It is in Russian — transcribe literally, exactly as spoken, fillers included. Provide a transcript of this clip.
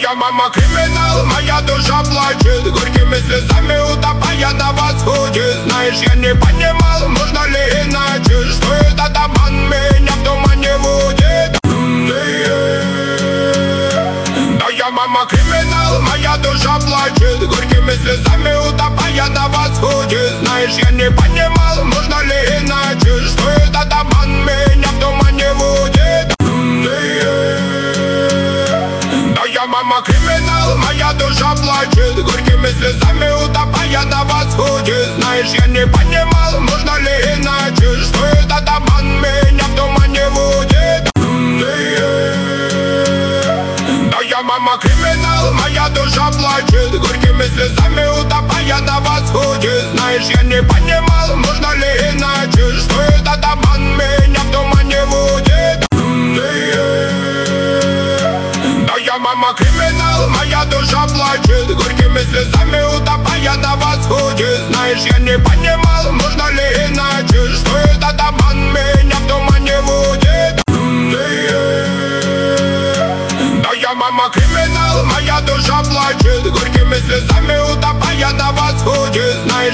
Моя мама криминал, моя душа плачет, горькими слезами утопая на восходе. Знаешь, я не понимал, можно ли иначе, что этот обман меня в тумане водит. Моя мама криминал, моя душа плачет, горькими слезами утопая на восходе. Знаешь, я не понимал, можно ли иначе, что этот обман меня в тумане водит. Моя мама криминал, моя душа плачет, горькими слезами утопая на восходе. Знаешь, я не понимал, можно ли иначе, что этот обман меня в тумане водит. Моя мама криминал, моя душа плачет, горькими слезами утопая на восходе. Знаешь, я не понимал, можно ли иначе, что этот обман меня в тумане водит. Моя мама криминал, моя душа плачет, горькими слезами утопая на восходе. Знаешь, я не понимал, можно ли иначе, что этот обман меня в тумане водит. Моя мама криминал, моя душа плачет, горькими слезами утопая на восходе. Знаешь,